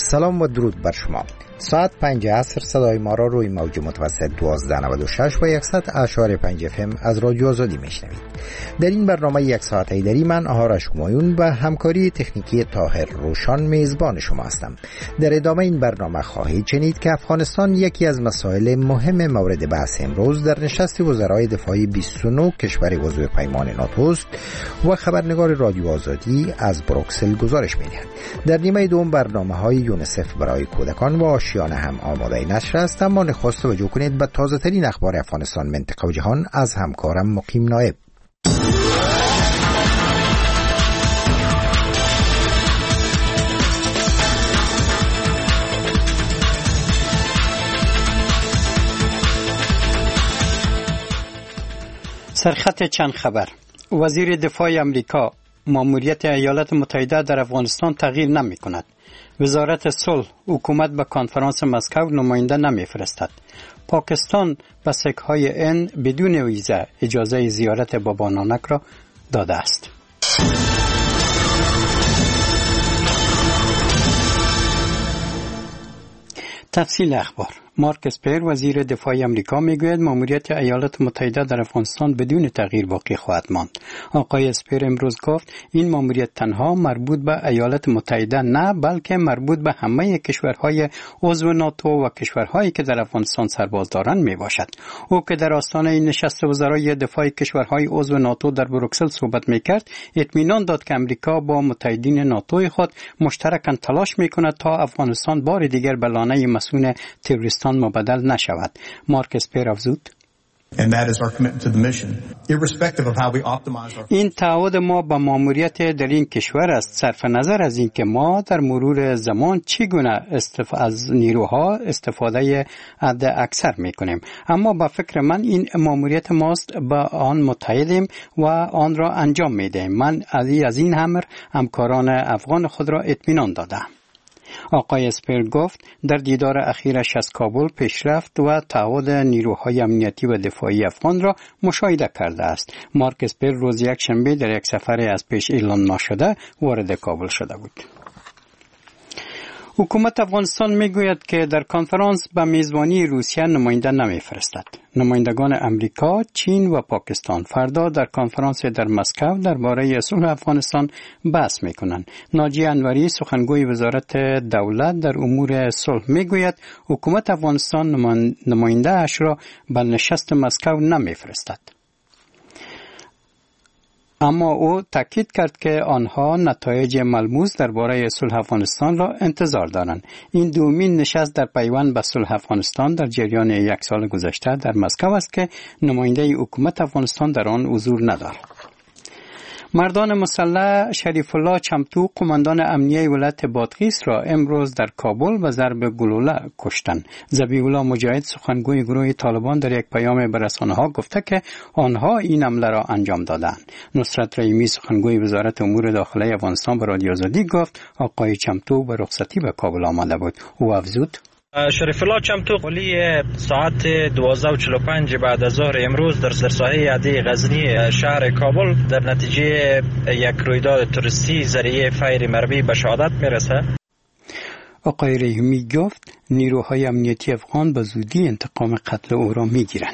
سلام و درود بر شما. ساعت 5 عصر صدای ما را روی موج متوسط 1296 و 100.5 FM از رادیو آزادی میشنوید. در این برنامه یک ساعت ایدری من آرش همایون و همکاری تکنیکی طاهر روشان میزبان شما هستم. در ادامه این برنامه خواهید شنید که افغانستان یکی از مسائل مهم مورد بحث امروز در نشست وزرای دفاع 29 کشور عضو پیمان ناتو است و خبرنگار رادیو آزادی از بروکسل گزارش می‌دهد. در نیمه دوم برنامه‌های یونیسف برای کودکان و آشیانه هم آماده نشر است، اما نخست توجه کنید به تازه‌ترین اخبار افغانستان، منطقه و جهان از همکارم مقیم نایب. سرخط چند خبر. وزیر دفاع امریکا: ماموریت ایالات متحده در افغانستان تغییر نمی کند. وزارت صلح: حکومت به کنفرانس مسکو نماینده نمی فرستد. پاکستان به سک‌های ان بدون ویزا اجازه زیارت بابا نانک را داده است. تفصیل اخبار. مارک اسپر وزیر دفاع امریکا میگوید ماموریت ایالات متحده در افغانستان بدون تغییر باقی خواهد ماند. آقای اسپر امروز گفت این ماموریت تنها مربوط به ایالات متحده نه، بلکه مربوط به همه کشورهای عضو ناتو و کشورهایی که در افغانستان سرباز دارند می باشد. او که در آستانه نشست وزرای دفاع کشورهای عضو ناتو در بروکسل صحبت میکرد، اطمینان داد که امریکا با متحدین ناتوی خود مشترکاً تلاش میکند تا افغانستان بار دیگر به لانه مسئول تروریستان مبدل نشود. مارک اسپر افزود: این تعهد ما به ماموریت در این کشور است، صرف نظر از اینکه ما در مرور زمان چگونه از نیروها استفاده حد اکثر میکنیم، اما با فکر من این ماموریت ماست، با آن متحدیم و آن را انجام میدهیم. من از این امر همکاران افغان خود را اطمینان دادم. آقای اسپر گفت در دیدار اخیرش از کابل پیشرفت و تعهد نیروهای امنیتی و دفاعی افغان را مشاهده کرده است. مارک اسپر روز یکشنبه در یک سفر از پیش اعلان نشده وارد کابل شده بود. حکومت افغانستان میگوید که در کنفرانس به میزبانی روسیه نماینده نمیفرستد. نمایندگان امریکا، چین و پاکستان فردا در کنفرانس در مسکو درباره صلح افغانستان بحث میکنند. ناجی انوری سخنگوی وزارت دولت در امور صلح میگوید حکومت افغانستان نماینده اش را به نشست مسکو نمیفرستد. اما او تاکید کرد که آنها نتایج ملموس درباره صلح افغانستان را انتظار دارند. این دومین نشست در پیوند به صلح افغانستان در جریان یک سال گذشته در مسکو است که نماینده حکومت افغانستان در آن حضور ندارد. مردان مسلح شریف الله چمتو قماندان امنیه ولایت بادغیس را امروز در کابل به ضرب گلوله کشتند. ذبیح الله مجاهد سخنگوی گروه طالبان در یک پیام به رسانه‌ها گفته که آنها این حمله را انجام دادند. نصرت رحیمی سخنگوی وزارت امور داخلی افغانستان به رادیو آزادی گفت آقای چمتو به رخصتی به کابل آمده بود. او افزود: شریف الله چمتو قلی ساعت 12:45 بعد از ظهر امروز در ساحه عده غزنی شهر کابل در نتیجه یک رویداد توریستی ذریعه فیر مرمی به شهادت میرسه. آقای رحیمی گفت نیروهای امنیتی افغان به زودی انتقام قتل او را میگیرند.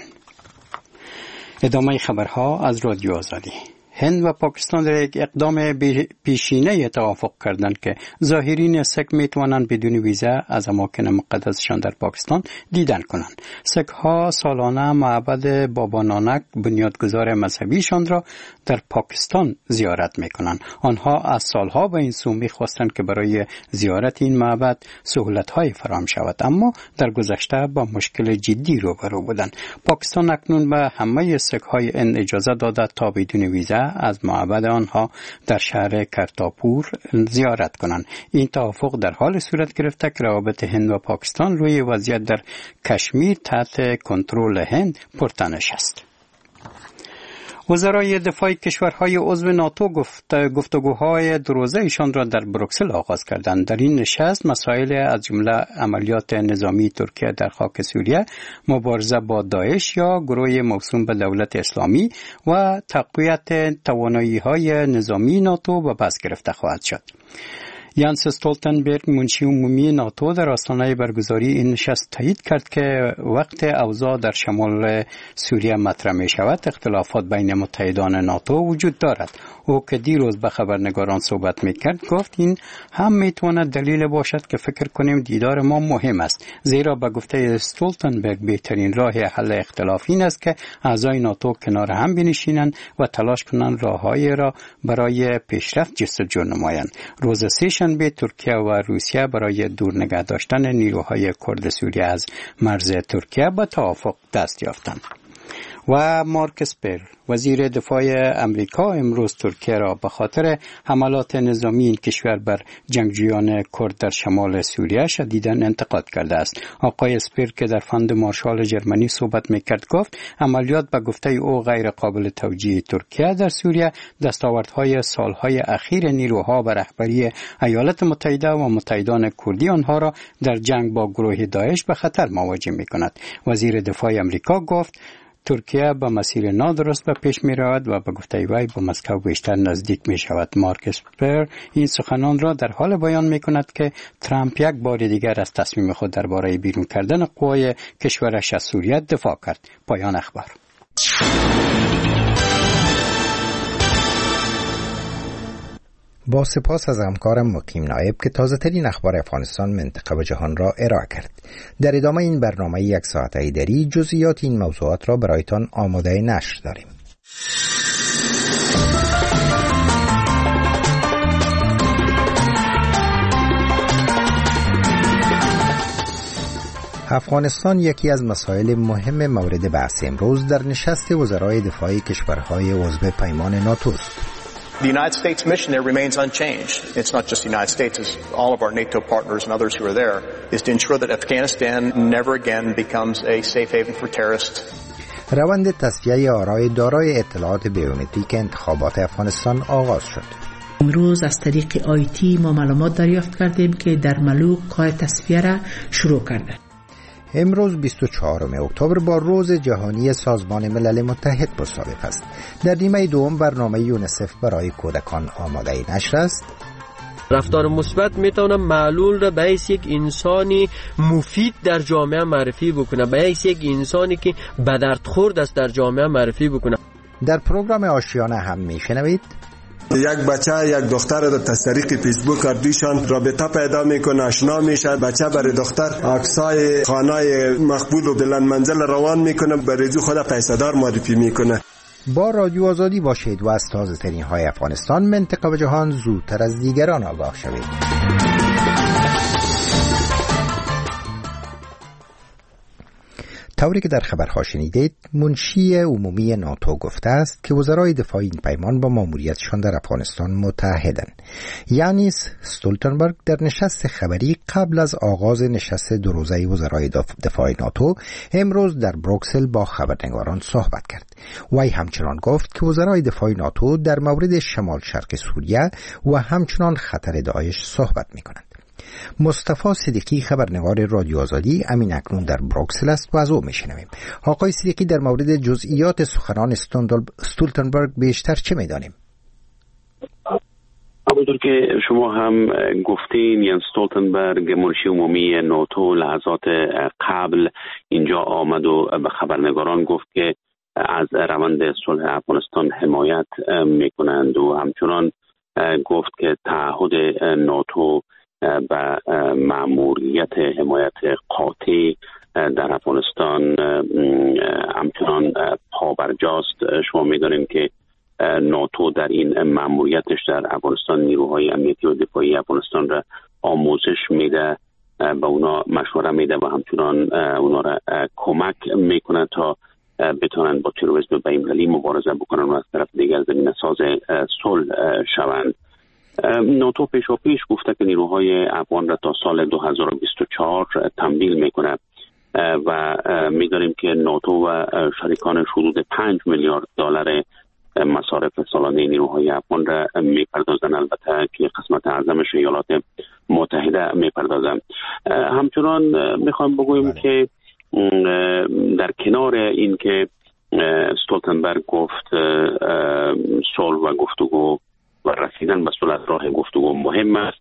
ادامه خبرها از رادیو آزادی. هند و پاکستان در یک اقدام پیشینه توافق کردند که زائرین سک میتوانند بدون ویزا از اماکن مقدسشان در پاکستان دیدن کنند. سک ها سالانه معبد بابا نانک بنیادگذار مذهبیشان را در پاکستان زیارت میکنند. آنها از سالها به این سو میخواستند که برای زیارت این معبد سهولت‌های فراهم شود، اما در گذشته با مشکل جدی روبرو بودند. پاکستان اکنون به همه سک های این اجازه داده تا بدون ویزا از معبد آنها در شهر کرتاپور زیارت کنند. این توافق در حال صورت گرفته که روابط هند و پاکستان روی وضعیت در کشمیر تحت کنترل هند پرتنش است. وزرای دفاع کشورهای عضو ناتو گفتگوهای دو-روزه ایشان را در بروکسل آغاز کردند. در این نشست مسائل از جمله عملیات نظامی ترکیه در خاک سوریه، مبارزه با داعش یا گروه موسوم به دولت اسلامی و تقویت توانایی‌های نظامی ناتو به بحث گرفته خواهد شد. یانس استولتنبرگ منشی عمومی ناتو در آستانه برگزاری این نشست تایید کرد که وقت اوضاع در شمال سوریه مطرح می شود اختلافات بین متحدان ناتو وجود دارد. او که دیروز به خبرنگاران صحبت می کرد گفت این هم می تواند دلیل باشد که فکر کنیم دیدار ما مهم است، زیرا به گفته استولتنبرگ بهترین راه حل اختلاف این است که اعضای ناتو کنار هم بنشینند و تلاش کنند راههایی را برای پیشرفت جستجو نمایند. روز سه‌شنبه ترکیه و روسیه برای دور نگه داشتن نیروهای کرد سوریه از مرز ترکیه به توافق دست یافتند. و مارک اسپر وزیر دفاع امریکا امروز ترکیه را به خاطر حملات نظامی این کشور بر جنگجویان کرد در شمال سوریه شدیداً انتقاد کرده است. آقای اسپر که در فند مارشال جرمنی صحبت میکرد گفت عملیات به گفته او غیر قابل توجیه ترکیه در سوریه دستاوردهای سالهای اخیر نیروها به رهبری ایالات متحده و متحدان کردی آنها را در جنگ با گروه داعش به خطر مواجه میکند. وزیر دفاع امریکا گفت ترکیه به مسیر نادرست به پیش می رود و به گفته وی به مسکو بیشتر نزدیک می شود. مارک اسپر این سخنان را در حال بیان می کند که ترامپ یک بار دیگر از تصمیم خود درباره بیرون کردن قوای کشورش از سوریه دفاع کرد. پایان اخبار. با سپاس از همکارم مقیم نایب که تازه ترین اخبار افغانستان، منطقه و جهان را ارائه کرد. در ادامه این برنامه یک ساعت ایدری جزئیات این موضوعات را برایتان آماده نشر داریم. افغانستان یکی از مسائل مهم مورد بحث امروز در نشست وزرای دفاع کشورهای عضو پیمان ناتو است. The United States mission there remains unchanged. It's not just the United States, it's all of our NATO partners and others who are there, is to ensure that Afghanistan never again becomes a safe haven for terrorists. روند تصفیه آرای دارای اطلاعات بیومتریک انتخابات افغانستان آغاز شد. امروز از طریق آیتی ما معلومات دریافت کردیم که در ملوک کار تصفیه را شروع کرده. امروز 24 اکتبر با روز جهانی سازمان ملل متحد مصادف است. در نیمه دوم برنامه یونیسف برای کودکان آماده نشر است. رفتار مثبت میتونه معلول را به حیث یک انسانی مفید در جامعه معرفی بکنه، به حیث یک انسانی که به درد خورد است در جامعه معرفی بکنه. در پروگرام آشیانه هم میشنوید یک بچه یک دختر را از طریق فیسبوک دویشان رابطه پیدا میکنه، آشنا میشه. بچه برای دختر عکسای خانه مقبول و بلند منزل روان میکنه، برای خود پیسه‌دار معرفی میکنه. با رادیو آزادی باشید و از تازه ترین های افغانستان، منطقه و جهان زودتر از دیگران آگاه شوید. طوری که در خبرها شنیدید، منشی عمومی ناتو گفته است که وزرای دفاع این پیمان با ماموریتشان در افغانستان متحدند. یانس استولتنبرگ در نشست خبری قبل از آغاز نشست دو روزه وزرای دفاع ناتو امروز در بروکسل با خبرنگاران صحبت کرد. وی همچنان گفت که وزرای دفاع ناتو در مورد شمال شرق سوریه و همچنان خطر داعش صحبت می‌کنند. مصطفی صدیقی خبرنگار رادیو آزادی همین اکنون در بروکسل است و از او میشنویم. آقای صدیقی، در مورد جزئیات سخنان استولتنبرگ بیشتر چه میدانیم؟ همونطور که شما هم گفتین، یانس استولتنبرگ منشی عمومی ناتو لحظات قبل اینجا آمد و به خبرنگاران گفت که از روند صلح افغانستان حمایت میکنند و همچنان گفت که تعهد ناتو به مأموریت حمایت قاطع در افغانستان همچنان پابرجاست. شما می‌دانید که ناتو در این مأموریتش در افغانستان نیروهای امنیتی و دفاعی افغانستان را آموزش میده، به اونا مشوره میده و همچنان اونا را کمک میکنه تا بتونن با تروریسم بین‌المللی مبارزه بکنن و از طرف دیگر زمینه ساز صلح شوند. ناتو پیش گفته که نیروهای افغان را تا سال 2024 تمویل میکنه و می‌دانیم که ناتو و شریکانش حدود 5 میلیارد دلار مصارف سالانه نیروهای افغان را میپردازن، البته که قسمت اعظمش ایالات متحده میپردازن. همچنان میخوام بگویم که در کنار این که استولتنبرگ گفت صلح و گفتگو و رسیدن به صلح راه گفتگو مهم است،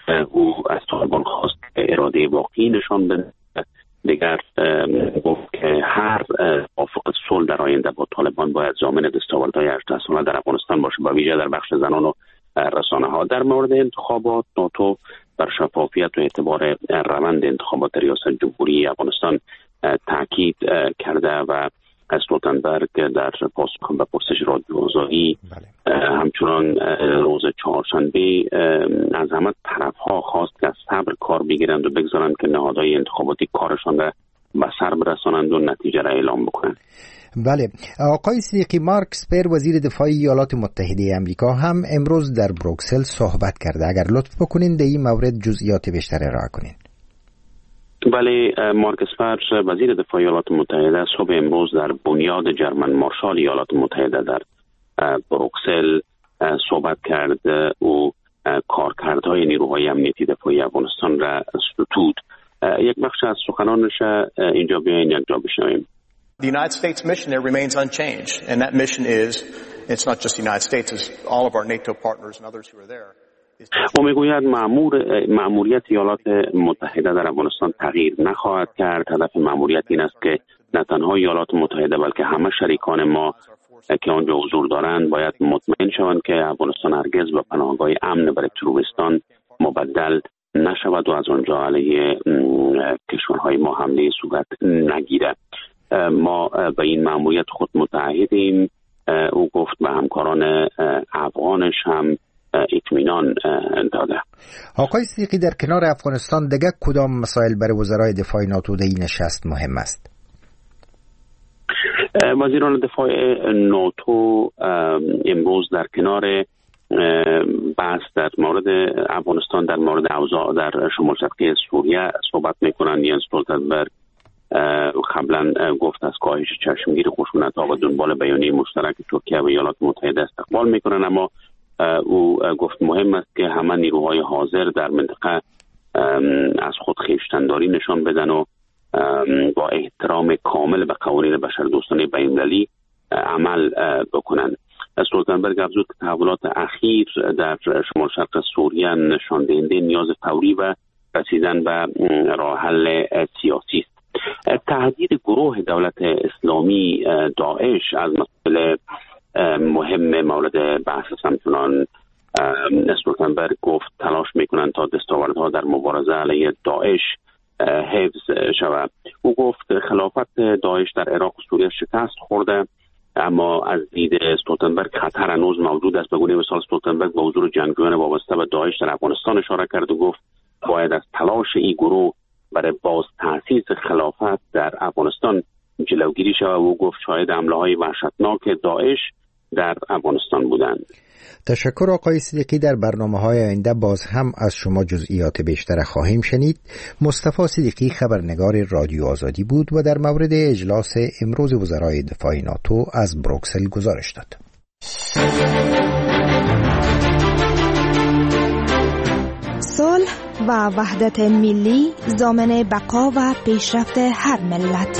او از طالبان خواست اراده واقعی نشان بده. دیگر گفت که هر موافق صلح در آینده با طالبان باید ضامن دستاوردهای 18 ساله در افغانستان باشه، با ویژه در بخش زنان و رسانه ها. در مورد انتخابات ناتو بر شفافیت و اعتبار روند انتخابات ریاست جمهوری افغانستان تاکید کرده و استولتنبرگ در پاسخ به پرسش رادیو آزادی همچنان روز چهارشنبه از همه طرف‌ها خواست که از صبر کار بگیرند و بگذارند که نهادهای انتخاباتی کارشان را به سر برسانند و نتیجه را اعلام بکنند. بله، آقای صدیقی، مارک اسپر وزیر دفاع ایالات متحده آمریکا هم امروز در بروکسل صحبت کرده. اگر لطف بکنین در این مورد جزئیات بیشتر ارائه کنین. بله، مارک اسپر وزیر دفاع ایالات متحده صبح امروز در بنیاد جرمن مارشال ایالات متحده در بروکسل صحبت کرد و کارکردهای نیروهای امنیتی دفاعی افغانستان را ستود. یک بخش از سخنانش اینجا بیاین یک جا بشنویم. The United States mission there remains unchanged, and that mission is, it's not just the United States, it's all of our NATO partners and others who are there. او میگوید مأموریت ایالات متحده در افغانستان تغییر نخواهد کرد. هدف مأموریت این است که نه تنها ایالات متحده بلکه همه شریکان ما که آنجا حضور دارند باید مطمئن شوند که افغانستان هرگز به پناهگاه امن برای تروریستان مبدل نشود و از آنجا علیه کشورهای ما حمله صورت نگیره. ما به این مأموریت خود متعهدیم. او گفت به همکاران افغانش هم اطمینان داده. آقای صدیقی، در کنار افغانستان دیگه کدام مسائل برای وزرای دفاع ناتو در این نشست مهم است؟ وزیران دفاع ناتو امروز در کنار بحث در مورد افغانستان در مورد اوضاع در شمال شرقی سوریه صحبت میکنند. ینس استولتنبرگ قبلا گفت از کاهش چشمگیر خشونت‌ها و دنبال بیانیه مشترک ترکیه و ایالات متحده استقبال میکنند، اما او گفت مهم است که همه نیروهای حاضر در منطقه از خود خویشتن‌داری نشان بدن و با احترام کامل به قوانین بشردوستانه بین‌المللی عمل بکنند. استولتنبرگ افزود که تحولات اخیر در شمال شرق سوریه نشان دهنده نیاز فوری و رسیدن به راه حل سیاسی است. تهدید گروه دولت اسلامی داعش از مسئله مهم مورد بحث همچنان استولتنبرگ گفت تلاش میکنند تا دستاوردها در مبارزه علیه داعش حفظ شود. او گفت خلافت داعش در عراق و سوریه شکست خورده، اما از دید استولتنبرگ خطر هنوز موجود است. به گونه مثال استولتنبرگ به حضور جنگجویان وابسته به داعش در افغانستان اشاره کرد و گفت باید از تلاش این گروه برای باز تأسیس خلافت در افغانستان جلوگیری شود. و گفت شاهد حمله‌های وحشتناک داعش در افغانستان بودند. تشکر آقای صدیقی. در برنامه‌های آینده باز هم از شما جزئیات بیشتر خواهیم شنید. مصطفی صدیقی خبرنگار رادیو آزادی بود و در مورد اجلاس امروز وزرای دفاع ناتو از بروکسل گزارش داد. صلح و وحدت ملی ضامن بقا و پیشرفت هر ملت.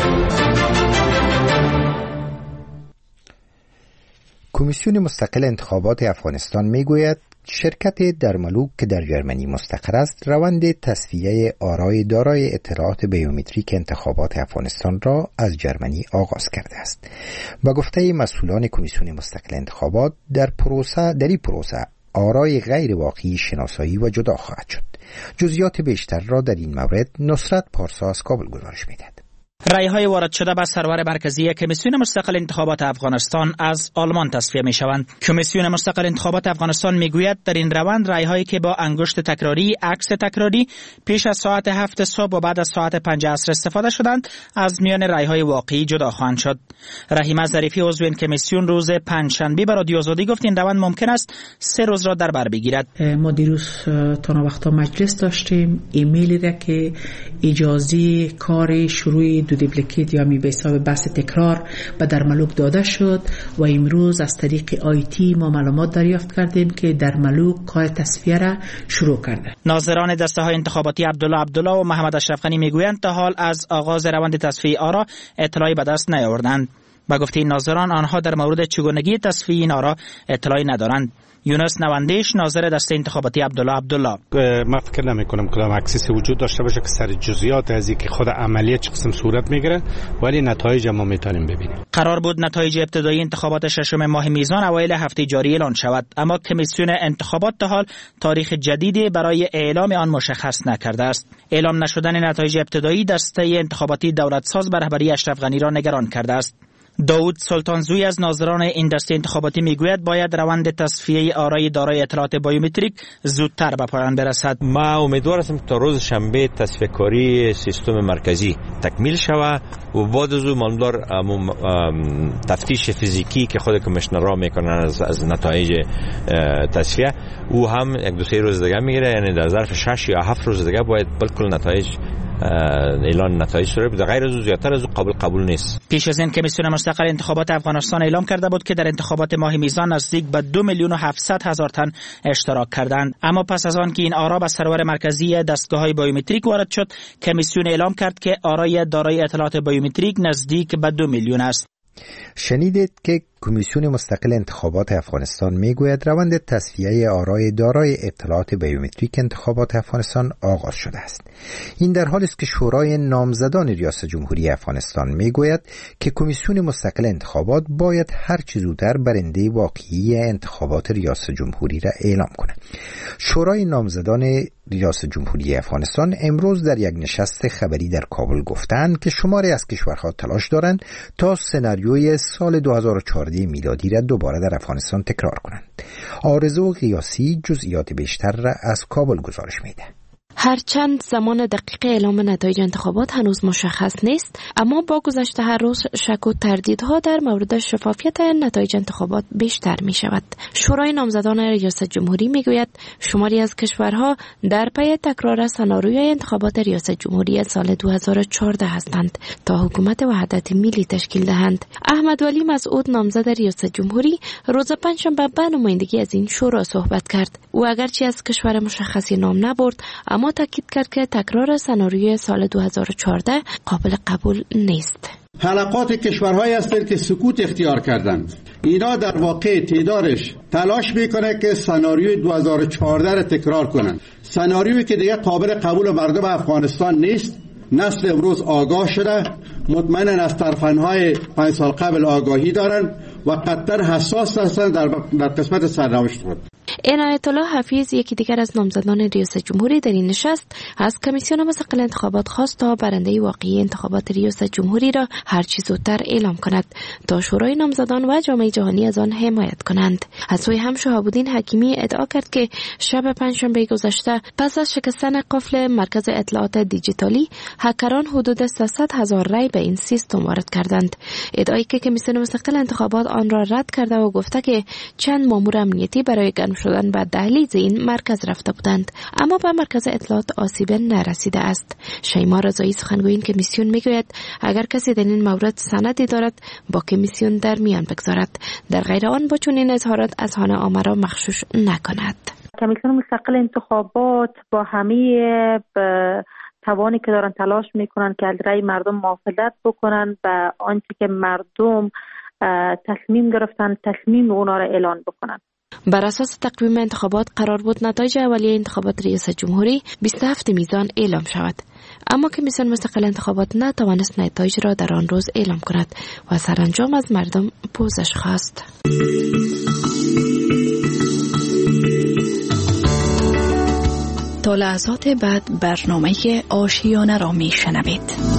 کمیسیون مستقل انتخابات افغانستان میگوید شرکت درملوک که در جرمنی مستقر است روند تصفیه آرای دارای اطلاعات بیومتریک انتخابات افغانستان را از جرمنی آغاز کرده است. با گفته مسئولان کمیسیون مستقل انتخابات در این پروسه آرای غیر واقعی شناسایی و جدا خواهد شد. جزئیات بیشتر را در این مورد نصرت پارسا از کابل گزارش می‌دهد. رأی‌های وارد شده به سرور مرکزی کمیسیون مستقل انتخابات افغانستان از آلمان تصفیه می‌شوند. کمیسیون مستقل انتخابات افغانستان می‌گوید در این روند رأی‌هایی که با انگشت تکراری، عکس تکراری پیش از ساعت 7 صبح و بعد از ساعت 5 عصر استفاده شدند از میان رأی‌های واقعی جدا خواهند شد. رحیمه ظریفی عضو این کمیسیون روز پنجشنبه به رادیو آزادی گفت این روند ممکن است 3 روز را در بر بگیرد. ما دیروز تا وقتا مجلس داشتیم، ایمیلی را که اجازه کار شروع دو دیپلیکیت یا به حساب بحث تکرار به درملوک داده شد و امروز از طریق آیتی ما معلومات دریافت کردیم که درملوک کار تصفیه را شروع کرده. ناظران دسته‌های انتخاباتی عبدالله و محمد اشرف غنی میگویند تا حال از آغاز روند تصفیه آرا اطلاعی به دست نیاوردند. با گفته این ناظران آنها در مورد چگونگی تصفیه این آرا اطلاعی ندارند. یونس نواندیش ناظر دسته انتخاباتی عبدالله من فکر نمی کنم کدام اکسیسی وجود داشته باشه که سر جزئیات از اینکه خود عملیات چه قسم صورت میگیره، ولی نتایج ما میتونیم ببینیم. قرار بود نتایج ابتدایی انتخابات ششم ماه میزان اوایل هفته جاری اعلان شود، اما کمیسیون انتخابات تا حال تاریخ جدیدی برای اعلام آن مشخص نکرده است. اعلام نشدن نتایج ابتدایی دسته انتخاباتی دولتساز به رهبری اشرف غنی را نگران کرده است. داود سلطانزوی از ناظران این دسته انتخاباتی میگوید باید روند تصفیه آرای دارای اطلاعات بیومتریک زودتر به پایان برسد. ما امیدوار هستم تا روز شنبه تصفیه کاری سیستم مرکزی تکمیل شود و بعد از اون مالدار تفتیش فیزیکی که خود کمیشنرها میکنن از نتایج تصفیه او هم یک دو سه روز دیگه میگیره، یعنی در ظرف 6 یا 7 روز دیگه باید بالکل نتایج اعلان نتایج شده. به غیر از زیادتر از قبول نیست. پیش از این کمیسیون مستقل انتخابات افغانستان اعلام کرده بود که در انتخابات ماه میزان نزدیک به 2,700,000 تن اشتراک کردند، اما پس از آن که این آرا به سرور مرکزی دستگاه‌های بیومتریک وارد شد، کمیسیون اعلام کرد که آرای دارای اطلاعات بیومتریک نزدیک به 2 میلیون است. شنیدید که کمیسیون مستقل انتخابات افغانستان میگوید روند تصفیه آرای دارای اطلاعات بیومتریک انتخابات افغانستان آغاز شده است. این در حالی است که شورای نامزدان ریاست جمهوری افغانستان میگوید که کمیسیون مستقل انتخابات باید هر چه زودتر برنده واقعی انتخابات ریاست جمهوری را اعلام کند. شورای نامزدان ریاست جمهوری افغانستان امروز در یک نشست خبری در کابل گفتند که شماری از کشورها تلاش دارند تا سناریوی سال 2014 میلادی را دوباره در افغانستان تکرار کنند. آرزو قیاسی جزئیات بیشتر را از کابل گزارش میده. هرچند زمان دقیق اعلام نتایج انتخابات هنوز مشخص نیست، اما با گذشت هر روز شک و تردیدها در مورد شفافیت نتایج انتخابات بیشتر می شود. شورای نامزدان ریاست جمهوری می گوید شماری از کشورها در پی تکرار سناریوی انتخابات ریاست جمهوری سال 2014 هستند تا حکومت وحدت ملی تشکیل دهند. احمد ولی مسعود نامزد ریاست جمهوری روز پنجشنبه به نمایندگی از این شورا صحبت کرد. او اگرچه از کشور مشخصی نام نبرد، اما تاکید کرد که تکرار سناریوی سال 2014 قابل قبول نیست. حلقات کشورهایی هستند که سکوت اختیار کردند. اینا در واقع تعدادش تلاش میکنه که سناریوی 2014 را تکرار کنند. سناریویی که دیگه قابل قبول مردم افغانستان نیست. نسل امروز آگاه شده، مطمئناً از ترفندهای 5 سال قبل آگاهی دارند و قطعاً حساس هستند در قسمت سرنوشت خود. عنایت الله حفیظ، یکی دیگر از نامزدان ریاست جمهوری، در این نشست از کمیسیون مستقل انتخابات خواست تا برنده واقعی انتخابات ریاست جمهوری را هر چه زودتر اعلام کند تا شورای نامزدان و جامعه جهانی از آن حمایت کنند. از سوی هم شهاب‌الدین حکیمی ادعا کرد که شب پنجشنبه گذشته پس از شکستن قفل مرکز اطلاعات دیجیتالی، هکران حدود 300,000 رای به این سیستم وارد کردند. ادعایی که کمیسیون مستقل انتخابات آن را رد کرده و گفته که چند مامور امنیتی برای گرم شدن به دهلیز این مرکز رفته بودند، اما به مرکز اطلاعات آسیب نرسیده است. شیما رضایی، سخنگوی این کمیسیون، میگوید اگر کسی در این مورد سندی دارد با کمیسیون در میان بگذارد، در غیر آن با چنین اظهارات اذهان عامه را مغشوش نکند. کمیسیون مستقل انتخابات با همه توانی که دارن تلاش میکنن که از رأی مردم محافظت بکنن و آنچه که مردم تصمیم گرفتن تصمیم اونا را اعلان بکنن. بر اساس تقویم انتخابات قرار بود نتایج اولیه انتخابات ریاست جمهوری 27 میزان اعلام شود، اما کمیسیون مستقل انتخابات نتوانست نتایج را در آن روز اعلام کند و سرانجام از مردم پوزش خواست. تا لحظات بعد برنامه آشیانه را می شنوید.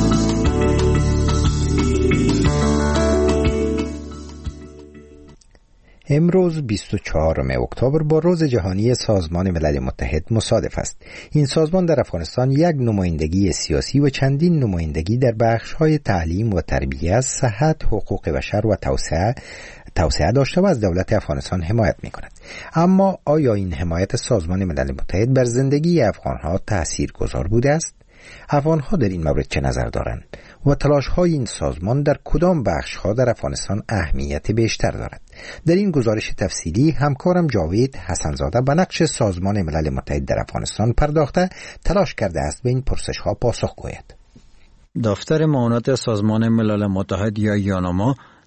امروز 24 اکتبر با روز جهانی سازمان ملل متحد مصادف است. این سازمان در افغانستان یک نمایندگی سیاسی و چندین نمایندگی در بخش‌های تعلیم و تربیت، صحت، حقوق بشر و توسعه داشته و از دولت افغانستان حمایت می‌کند. اما آیا این حمایت سازمان ملل متحد بر زندگی افغان‌ها تاثیرگذار بوده است؟ افغان‌ها در این مورد چه نظر دارند و تلاش‌های این سازمان در کدام بخش‌ها در افغانستان اهمیت بیشتر دارد؟ در این گزارش تفصیلی همکارم جاوید حسنزاده به نقش سازمان ملل متحد در افغانستان پرداخته تلاش کرده است به این پرسش‌ها پاسخ گوید. دفتر معاونت سازمان ملل متحد یا یانما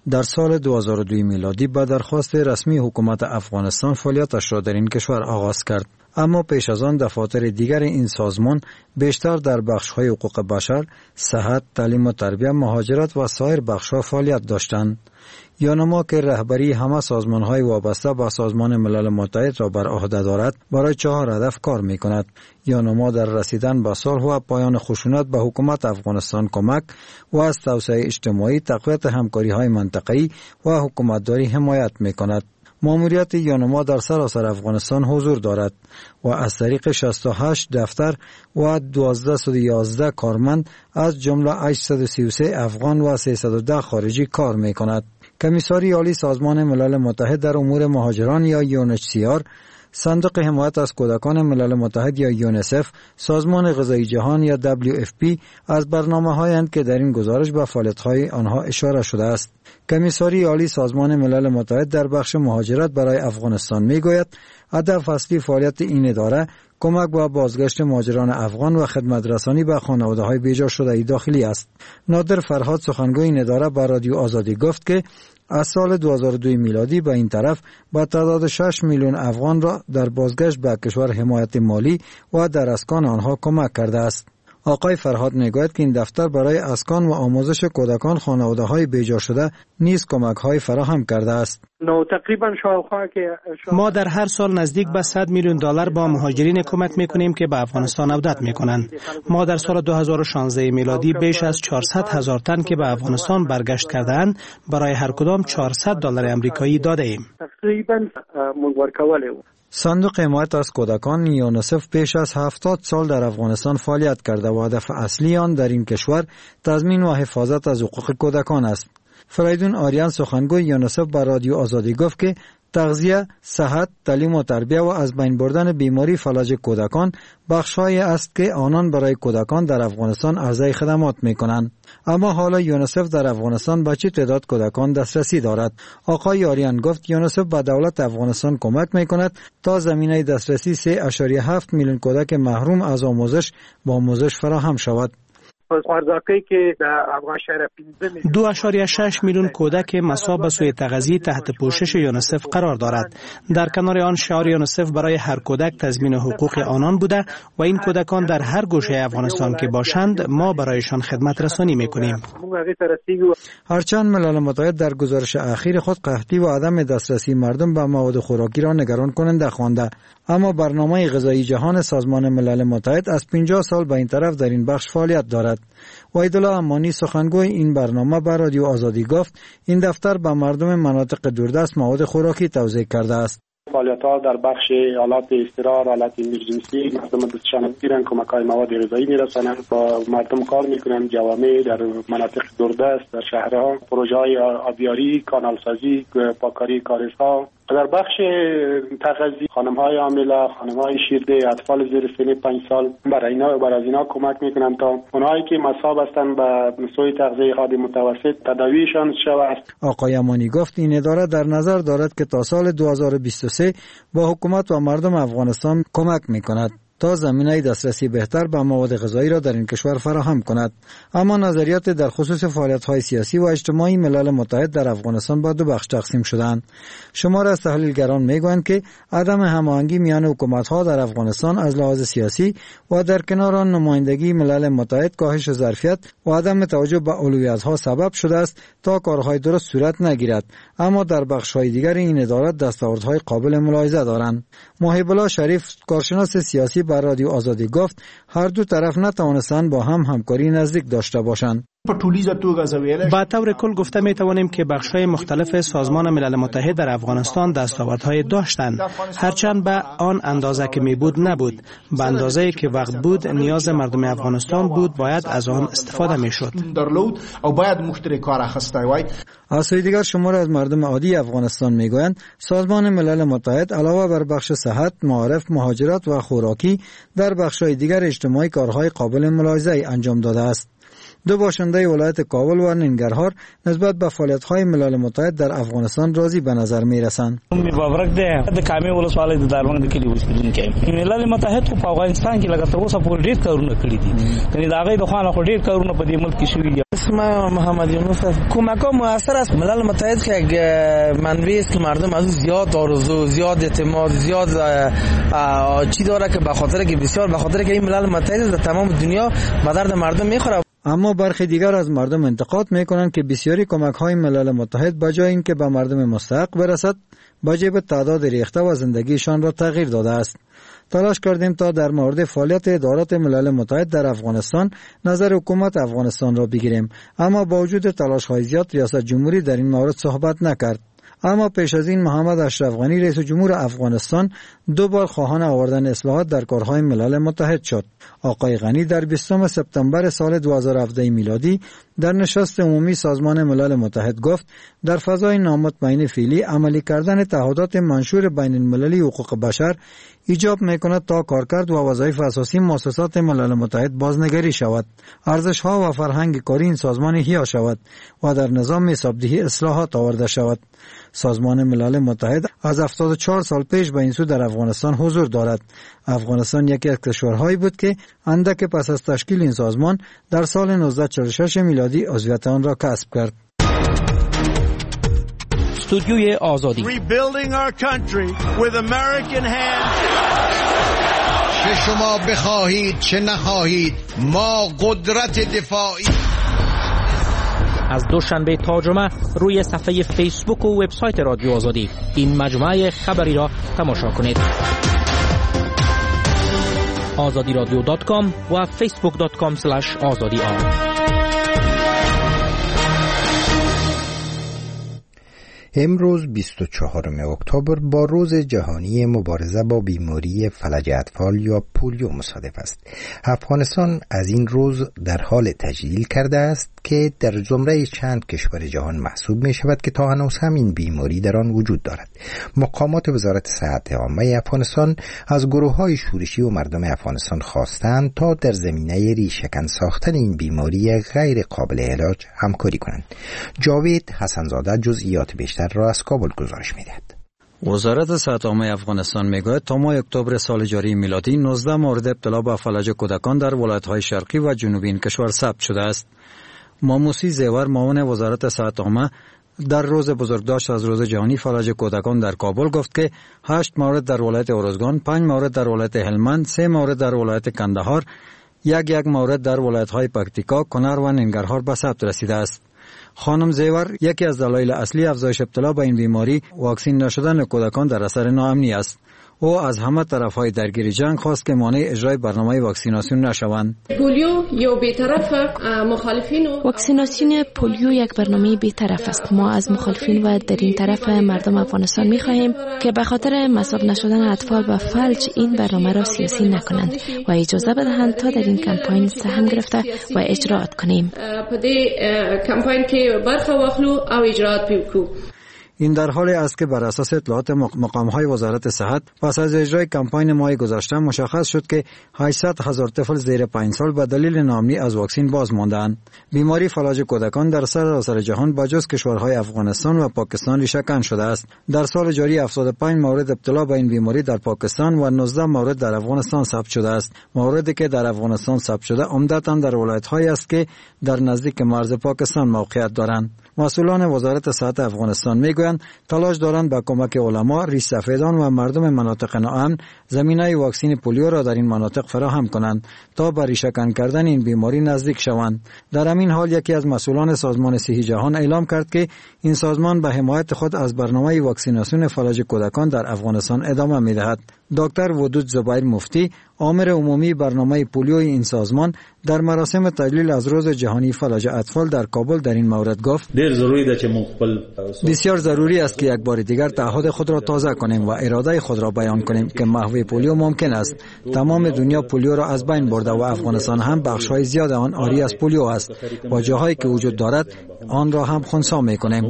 در سال 2002 میلادی به درخواست رسمی حکومت افغانستان فعالیتش را در این کشور آغاز کرد. اما پیش از آن دفاتر دیگر این سازمان بیشتر در بخش‌های حقوق بشر، صحت، تعلیم و تربیت، مهاجرت و سایر بخش‌ها فعالیت داشتند. یونما که رهبری همه سازمان‌های وابسته به سازمان ملل متحد را بر عهده دارد، برای 4 هدف کار می‌کند. یونما در رسیدن به صلح و پایان خشونت به حکومت افغانستان کمک و از توسعه اجتماعی، تقویت همکاری‌های منطقه‌ای و حکومتداری حمایت می‌کند. ماموریت یونما در سراسر افغانستان حضور دارد و از طریق 68 دفتر و 1211 کارمند از جمله 833 افغان و 310 خارجی کار می‌کند. کمیساری عالی سازمان ملل متحد در امور مهاجران یا UNHCR، صندوق حمایت از کودکان ملل متحد یا یونیسف، سازمان غذایی جهان یا WFP از برنامه‌هایند که در این گزارش به فعالیت‌های آنها اشاره شده است. کمیساری عالی سازمان ملل متحد در بخش مهاجرت برای افغانستان می‌گوید هدف اصلی فعالیت این اداره کمک به بازگشت مهاجران افغان و خدمت رسانی به خانواده‌های بیجا شده داخلی است. نادر فرهاد سخنگوی این اداره به رادیو آزادی گفت که از سال 2002 میلادی به این طرف با تعداد 6 میلیون افغان را در بازگشت به کشور حمایت مالی و در اسکان آنها کمک کرده است. آقای فرهاد میگوید که این دفتر برای اسکان و آموزش کودکان خانواده‌های بیجا شده نیز کمک‌های فراهم کرده است. ما در هر سال نزدیک به 100 میلیون دلار با مهاجرین کمک میکنیم که به افغانستان عودت میکنند. ما در سال 2016 میلادی بیش از 400,000 تن که به افغانستان برگشت کردند برای هر کدام $400 آمریکایی داده ایم. صندوق حمایت از کودکان یونیسف پیش از 70 سال در افغانستان فعالیت کرده و هدف اصلی آن در این کشور تضمین و حفاظت از حقوق کودکان است. فریدون آریان سخنگوی یونیسف به رادیو آزادی گفت که تغذیه، صحت، تعلیم و تربیت و از بین بردن بیماری فلج کودکان بخش‌هایی است که آنان برای کودکان در افغانستان عرضه خدمات می‌کنند. اما حالا یونیسف در افغانستان به چه تعداد کودکان دسترسی دارد؟ آقای آریان گفت یونیسف به دولت افغانستان کمک می‌کند تا زمینه دسترسی 3.7 میلیون کودک محروم از آموزش با آموزش فراهم شود. 2.6 میلیون کودک مصاب به سوء تغذیه تحت پوشش یونیسف قرار دارد. در کنار آن شعار یونیسف برای هر کودک تضمین حقوق آنان بوده و این کودکان در هر گوشه افغانستان که باشند ما برایشان خدمت رسانی میکنیم. هرچند ملل متحد در گزارش اخیر خود قحطی و عدم دسترسی مردم به مواد خوراکی را نگران کننده خوانده، اما برنامه غذایی جهان سازمان ملل متحد از 50 سال به این طرف در این بخش فعالیت دارد. وحیدالله امانی سخنگوی این برنامه به رادیو آزادی گفت این دفتر به مردم مناطق دوردست مواد خوراکی توزیع کرده است. فعالیت‌ها در بخش آلات اضطرار، آلات امرجنسی، مردم دستشان می‌گیرند، کمک‌های مواد غذایی می‌رسانند، با مردم کار می‌کنند، جوامع در مناطق دوردست، در شهرها، پروژه‌های آبیاری، کانالسازی، پاکاری کاریزها. در بخش تغذیه خانم‌های حامله، خانم‌های شیرده، اطفال زیر سن 5 سال برای از اینا کمک می‌کنند تا اونایی که مصاب هستند به سوء تغذیه حاد متوسط تداویشان شود. آقای امانی گفت این اداره در نظر دارد که تا سال 2023 با حکومت و مردم افغانستان کمک می‌کند تا زمینه دسترسی بهتر به مواد غذایی را در این کشور فراهم کند. اما نظریات در خصوص فعالیت‌های سیاسی و اجتماعی ملل متحد در افغانستان به 2 بخش تقسیم شدند. شمار از تحلیلگران می‌گویند که عدم هماهنگی میان حکومت‌ها در افغانستان از لحاظ سیاسی و در کنار آن نمایندگی ملل متحد، کاهش ظرفیت و عدم توجه به اولویت‌ها سبب شده است تا کارهای درست صورت نگیرد. اما در بخش‌های دیگر این ادارات دستاوردهای قابل ملاحظه دارند. محب الله شریف کارشناس سیاسی بر رادیو آزادی گفت هر دو طرف نتوانستند با هم همکاری نزدیک داشته باشند. با طور کل گفته می توانیم که بخش‌های مختلف سازمان ملل متحد در افغانستان دستاوردهای داشتند، هرچند به آن اندازه که می بود نبود. به اندازه‌ای که وقت بود نیاز مردم افغانستان بود باید از آن استفاده می شد. از سوی دیگر شمار از مردم عادی افغانستان می گویند سازمان ملل متحد علاوه بر بخش صحت، معارف، مهاجرت و خوراکی در بخش‌های دیگر اجتماعی کارهای قابل ملاحظه انجام داده است. دو باشنده ولایت کابل و ننگرهار نسبت به فعالیت‌های ملل متحد در افغانستان راضی به نظر می‌رسند. مبارک ده د کامې ولسوالۍ د دارمنګ د کلی اوسیدونکو ملل متحد په افغانستان کې لګته اوسه پور ډیر کارونه کړی دي. کني دا غي د خوانه خو ډیر کارونه په دې ملک کې شوي دي. اسمه محمد یونس کمک‌ها موثر است. ملل متحد که منبعی است که مردم از زیاد آرزو، زیاد اعتماد، زیاد چی داره که به خاطر که بسیار به خاطر که این ملل متحد در تمام دنیا به درد مردم میخوره. اما برخی دیگر از مردم انتقاد میکنند که بسیاری کمک‌های ملل متحد به جای اینکه به مردم مستحق برسد، به جیب تعداد ریخته و زندگیشان را تغییر داده است. تلاش کردیم تا در مورد فعالیت ادارات ملل متحد در افغانستان نظر حکومت افغانستان را بگیریم، اما با وجود تلاش‌های زیاد ریاست جمهوری در این مورد صحبت نکرد. اما پیش از این محمد اشرف غنی رئیس جمهور افغانستان دو بار خواهان آوردن اصلاحات در کارهای ملل متحد شد. آقای غنی در 20 سپتامبر سال 2017 میلادی در نشست عمومی سازمان ملل متحد گفت در فضای نامطمئن فعلی عملی کردن تعهدات منشور بین المللی حقوق بشر ایجاب میکند تا کارکرد و وظایف اساسی مؤسسات ملل متحد بازنگری شود، ارزش‌ها و فرهنگ کاری این سازمان احیا شود و در نظام حسابدهی اصلاحات آورده شود. سازمان ملل متحد از 74 سال پیش به این سو در افغانستان حضور دارد. افغانستان یکی از کشورهایی بود که اندک پس از تشکیل این سازمان در سال 1946 میلادی عضویت آن را کسب کرد. استودیوی آزادی چه شما بخواهید چه نخواهید ما قدرت دفاعی. از دوشنبه تا جمعه روی صفحه فیسبوک و وبسایت رادیو آزادی این مجموعه خبری را تماشا کنید. azadiradio.com و facebook.com/azadi. امروز 24 اکتبر با روز جهانی مبارزه با بیماری فلج اطفال یا پولیو مصادف است. افغانستان از این روز در حال تجلیل کرده است که در زمره چند کشور جهان محسوب می شود که تا هنوز هم این بیماری در آن وجود دارد. مقامات وزارت صحت عامه افغانستان از گروه‌های شورشی و مردم افغانستان خواستند تا در زمینه ریشه‌کن ساختن این بیماری غیر قابل علاج همکاری کنند. جاوید حسنزاده جزئیات بیشتر را از کابل گزارش می‌دهد. وزارت صحت عامه افغانستان میگوید تا ماه اکتبر سال جاری میلادی 19 مورد ابتلا به فلج کودکان در ولایت‌های شرقی و جنوبی این کشور ثبت شده است. ماموسی زیور معاون وزارت صحت عامه در روز بزرگداشت از روز جهانی فلج کودکان در کابل گفت که 8 مورد در ولایت ارزگان، 5 مورد در ولایت هلمند، 3 مورد در ولایت کندهار، یک مورد در ولایت‌های پکتیکا، کنر و ننگرهار به ثبت رسیده است. خانم زیور یکی از دلایل اصلی افزایش ابتلا به این بیماری واکسین نشدن کودکان در اثر ناامنی است. او از همه طرف‌های درگیر جنگ خواست که مانع اجرای برنامه واکسیناسیون نشوند. پولیو یا بی‌طرف مخالفین واکسیناسیون پولیو یک برنامه بی‌طرف است. ما از مخالفین و در این طرف مردم افغانستان می‌خواهیم که به خاطر مصاب نشدن اطفال به فلج این برنامه را سیاسی نکنند و اجازه بدهند تا در این کمپاین سهم گرفته و اجراات کنیم. په دې کمپاین کې برخه واخلو او اجراات وکړو. این در حالی است که بر اساس اطلاعات مقام‌های وزارت صحت پس از اجرای کمپاین ماه گذشته مشخص شد که 800,000 طفل زیر 5 سال به دلیل ناامنی از واکسین باز ماندند. بیماری فلج کودکان در سراسر جهان بجز کشورهای افغانستان و پاکستان ریشه‌کن شده است. در سال جاری 75 مورد ابتلا به این بیماری در پاکستان و 19 مورد در افغانستان ثبت شده است. موردی که در افغانستان ثبت شده عمدتاً در ولایت‌هایی است که در نزدیک مرز پاکستان موقعیت دارند. مسئولان وزارت صحت افغانستان میگویند تلاش دارند با کمک علما، ریش سفیدان و مردم مناطق ناامن زمینه واکسین پولیو را در این مناطق فراهم کنند تا به ریشه‌کن کردن این بیماری نزدیک شوند. در همین حال یکی از مسئولان سازمان صحی جهان اعلام کرد که این سازمان به حمایت خود از برنامه واکسیناسیون فلج کودکان در افغانستان ادامه می‌دهد. دکتر ودود زبیر مفتی آمر عمومی برنامه پولیو این سازمان در مراسم تجلیل از روز جهانی فلج اطفال در کابل در این مورد گفت بسیار ضروری است که یک بار دیگر تعهد خود را تازه کنیم و اراده خود را بیان کنیم که محو پولیو ممکن است. تمام دنیا پولیو را از بین برده و افغانستان هم بخش‌های زیاد آن عاری از پولیو است و جاهایی که وجود دارد آن را هم خنثی می‌کنیم.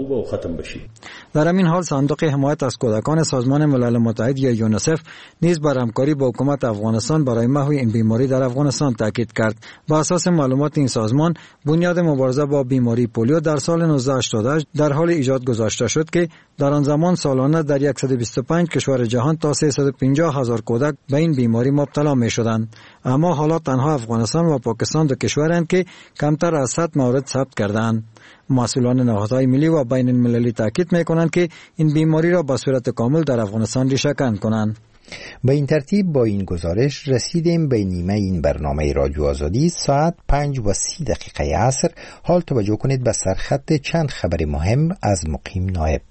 در همین حال صندوق حمایت از کودکان سازمان ملل متحد یا یونیسف نیز بر همکاری با حکومت افغانستان افغانستان برای محو این بیماری در افغانستان تاکید کرد. با اساس معلومات این سازمان، بنیاد مبارزه با بیماری پولیو در سال 1988 در حال ایجاد گذاشته شد که در آن زمان سالانه در 125 کشور جهان تا 350,000 کودک به این بیماری مبتلا می شدند. اما حالا تنها افغانستان و پاکستان دو کشورند که کمتر از 100 مورد ثبت کردند. مسئولان نهادهای ملی و بین المللی تاکید می کنند که این بیماری را به صورت کامل در افغانستان ریشه‌کن کنند. به این ترتیب با این گزارش رسیدیم به نیمه این برنامه رادیو آزادی. ساعت 5:30 عصر. حال توجه کنید به سرخط چند خبر مهم از مقیم نایب.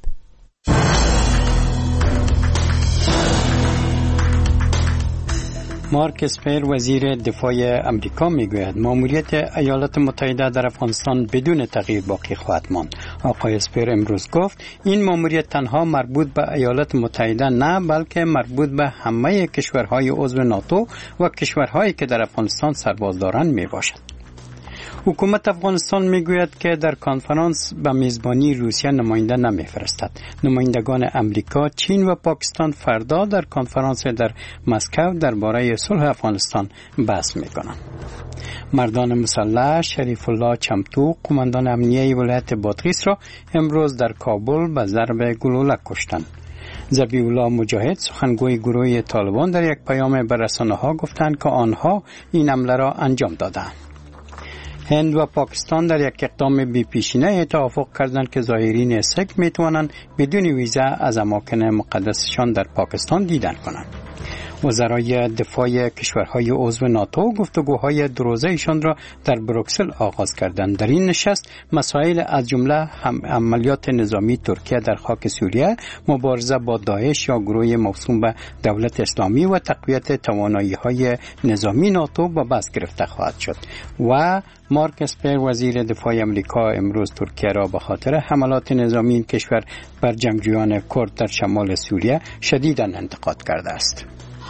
مارک اسپر وزیر دفاع امریکا میگوید ماموریت ایالات متحده در افغانستان بدون تغییر باقی خواهد ماند. آقای اسپر امروز گفت این ماموریت تنها مربوط به ایالات متحده نه، بلکه مربوط به همه کشورهای عضو ناتو و کشورهایی که در افغانستان سرباز دارند می باشد. حکومت افغانستان میگوید که در کنفرانس به میزبانی روسیه نماینده نمیفرستد. نمایندگان امریکا، چین و پاکستان فردا در کنفرانس در مسکو درباره صلح افغانستان بحث میکنند. مردان مسلح شریف الله چمتو، قماندان امنیه ولایت بادغیس را امروز در کابل به ضرب گلوله کشتند. ذبیح الله مجاهد، سخنگوی گروه طالبان، در یک پیام به رسانه‌ها گفتند که آنها این حمله را انجام دادند. هند و پاکستان در یک اقدام بی‌پیشینه توافق کردند که زائرین سیک میتوانند بدون ویزا از اماکن مقدسشان در پاکستان دیدن کنند. وزرای دفاع کشورهای عضو ناتو گفتگوهای دوروزه‌شان را در بروکسل آغاز کردند. در این نشست مسائل از جمله عملیات نظامی ترکیه در خاک سوریه، مبارزه با داعش یا گروه موسوم به دولت اسلامی و تقویت توانایی‌های نظامی ناتو به بحث گرفته خواهد شد. و مارک اسپر وزیر دفاع امریکا امروز ترکیه را به خاطر حملات نظامی این کشور بر جنگجویان کرد در شمال سوریه شدیداً انتقاد کرده است.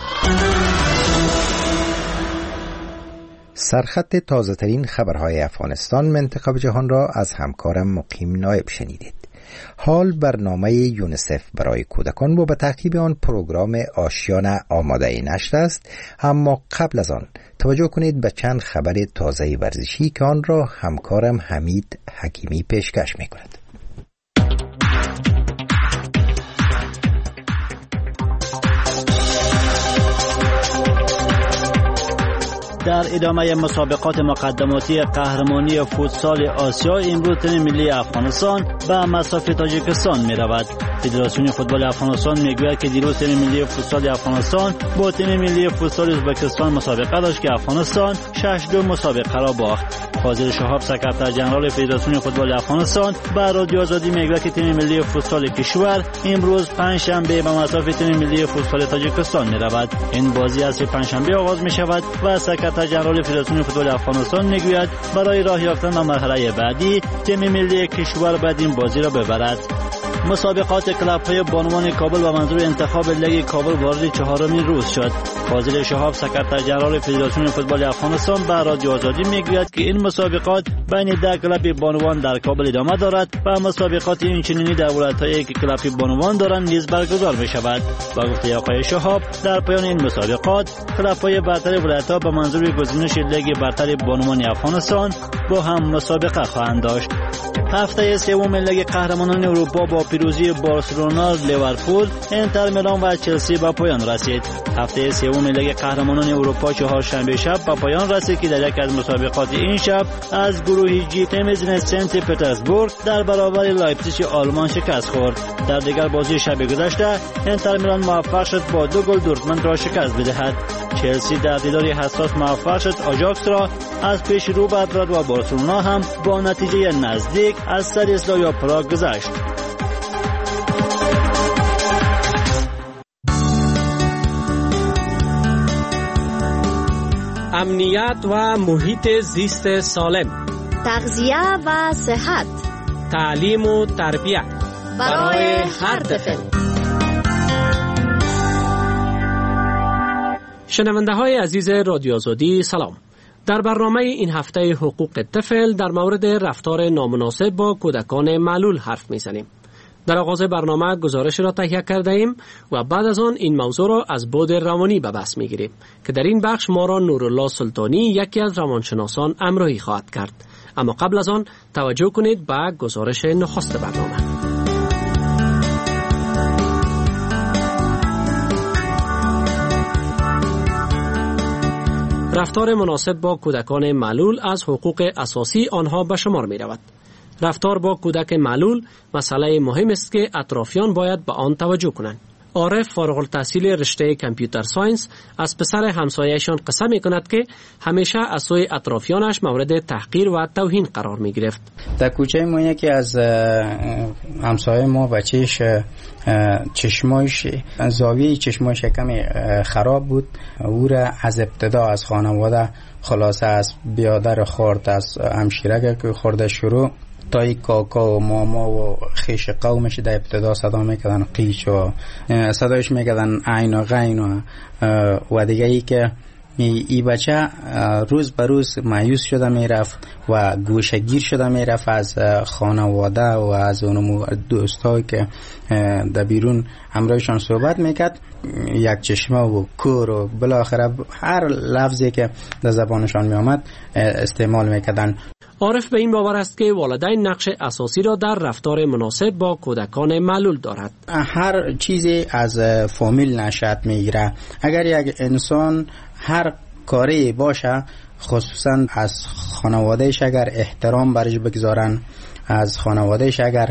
سرخط تازه ترین خبرهای افغانستان، منطقه و جهان را از همکارم مقیم نایب شنیدید. حال برنامه یونیسف برای کودکان و به تعقیب آن پروگرام آشیانه آماده نشر است، اما قبل از آن توجه کنید به چند خبر تازه ورزشی که آن را همکارم حمید حکیمی پیشکش می‌کند. در ادامه مسابقات مقدماتی قهرمانی فوتسال آسیا، امروز تیم ملی افغانستان به مصاف تاجیکستان می رود. فدراسیون فوتبال افغانستان می گوید که دیروز تیم ملی فوتسال افغانستان با تیم ملی فوتسال ازبکستان مسابقه داشت که افغانستان 6-2 مسابقه را باخت. فاضل شهاب، سکرتر ژنرال فدراسیون فوتبال افغانستان، به رادیو آزادی می گوید که تیم ملی فوتسال کشور امروز پنجشنبه به مصاف تیم ملی فوتسال تاجیکستان می رود. این بازی از پنجشنبه آغاز می شود و سکرتر ژنرال فدراسیون فوتبال افغانستان میگوید برای راه یافتن به مرحله بعدی تیم ملی کشور باید این بازی را ببرد. مسابقات کلاب‌های بانوان کابل به منظور انتخاب لیگ کابل وارد چهارمین روز شد. فاضل شهاب، سکرتر ژنرال فدراسیون فوتبال افغانستان، به رادیو آزادی میگوید که این مسابقات بین 10 کلاب بانوان در کابل ادامه دارد و مسابقات اینچنینی در ولایت‌هایی که کلاب بانوان دارند نیز برگزار می‌شود. با گفته آقای شهاب، در پایان این مسابقات کلاب‌های برتر ولایت‌ها به منظور گزینش لیگ برتر بانوان افغانستان با هم مسابقه خواهند داشت. هفته سوم لیگ قهرمانان اروپا با پیروزی بارسلونا، لیورپول، اینتر میلان و چلسی به پایان رسید. هفته سوم لیگ قهرمانان اروپا چهارشنبه شب به پایان رسید که در یک از مسابقات این شب از گروه جی تیم سنت پترزبورگ در برابر لایپزیگ آلمان شکست خورد. در دیگر بازی شب گذشته اینتر میلان موفق شد با 2 گل دورتموند را شکست بدهد. چلسی در دیداری حساس موفق شد آژاکس را از پیش رو ببرد و بارسلونا هم با نتیجه نزدیک از سر اسلاویا پراگ گذشت. امنیت و محیط زیست سالم، تغذیه و صحت، تعلیم و تربیت برای هر طفل. شنونده های عزیز رادیو آزادی سلام. در برنامه این هفته حقوق طفل در مورد رفتار نامناسب با کودکان معلول حرف میزنیم. در آغاز برنامه گزارش را تهیه کرده ایم و بعد از آن این موضوع را از بعد روانی به بحث میگیریم که در این بخش ما را نورالله سلطانی یکی از روانشناسان همراهی خواهد کرد. اما قبل از آن توجه کنید به گزارش نخست برنامه. رفتار مناسب با کودکان معلول از حقوق اساسی آنها به شمار می رود. رفتار با کودک معلول مسئله مهم است که اطرافیان باید به آن توجه کنند. عارف فارغ التحصیل رشته کامپیوتر ساینس از پسر همسایه‌شان قصه می کند که همیشه از سوی اطرافیانش مورد تحقیر و توهین قرار می گرفت. در کوچه ما یکی از همسایه ما بچهش چشمایش زاویه چشمایش کمی خراب بود. او را از ابتدا از خانواده خلاصه از بیادر خورد، از همشیره که خورده شروع تا ای کاکا و ماما و خیش قومش در ابتدا صدا میکردن قیچ و صدایش میکردن عین و غین و دیگه ای که ای بچه روز به روز مایوس شده میرفت و گوشگیر شده میرفت از خانواده و از اون دوستایی که در بیرون همراهشان صحبت میکرد. یک چشمه و کور و بالاخره هر لفظی که در زبانشان میامد استعمال میکردن. عارف به این باور است که والدین نقش اساسی را در رفتار مناسب با کودکان معلول دارد. هر چیزی از فامیل نشأت میگیره. اگر یک انسان هر کاری باشه، خصوصا از خانوادهش اگر احترام برش بگذارن، از خانوادهش اگر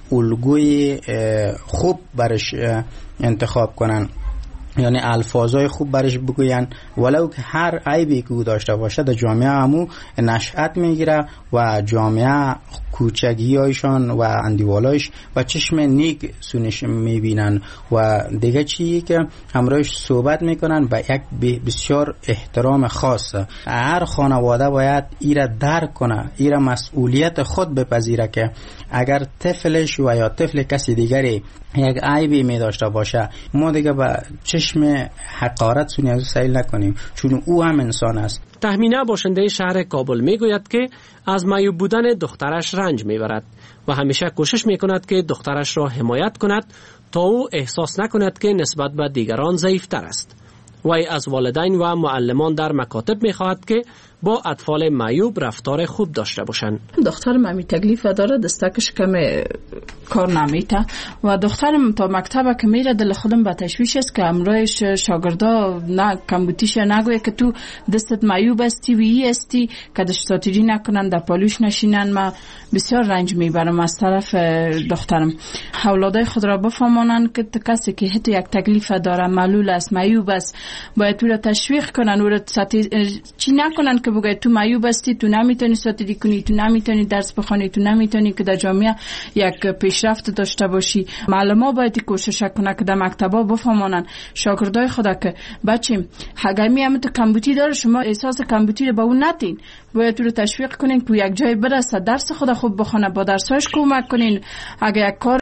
الگوی خوب برش انتخاب کنن، یعنی الفاظای خوب برش بگوین، ولو که هر عیبی که او داشته باشه در جامعه همو نشأت میگیره و جامعه کوچگیایشان و اندیوالایش و چشم نیک سونش میبینن و دیگه چیزی که همراهش صحبت میکنن و یک بسیار احترام خاص. هر خانواده باید ایره درک کنه، ایره مسئولیت خود بپذیره که اگر طفلش و یا طفل کسی دیگری یک عیبی می داشته باشه، ما دیگه با چشم حقارت سونی از او سیل نکنیم، چون او هم انسان است. تهمینه باشنده شهر کابل می گوید که از معیوب بودن دخترش رنج می برد و همیشه کوشش می کند که دخترش را حمایت کند تا او احساس نکند که نسبت به دیگران ضعیفتر است. وی از والدین و معلمان در مکاتب می خواهد که با اطفال معیوب رفتار خوب داشته باشند. دخترم همی تکلیف داره، دستکش کم کار نمیته و دخترم تا مکتب که میره دل خودم به تشویش است که امروز شاگردا نه کمبوتیش نگویه که تو دستت معیوب استی و ای استی که دشتاتیری نکنن در پالوش نشینن. ما بسیار رنج میبرم از طرف دخترم. اولادای خود را بفهمانن که کسی که حتی یک تکلیف داره، معلول است، معیوب است، باید تو را تشویق کنن، او را چی نکنن که بگه تو معیوب هستی، تو نمیتونی ساتیری کنی، تو نمیتونی درس بخونی، تو نمیتونی که در جامعه یک پیشرفت داشته باشی. معلم ها باید کوشش کنه که در مکتبا بفهمانن شاگردای خدا که بچیم اگر هم تو کمبوتی داره، شما احساس کمبوتی رو به اون ندین، باید تو رو تشویق کنین که یک جای برسه، درس خدا خوب بخونه، با درساش کمک کنین. اگر یک کار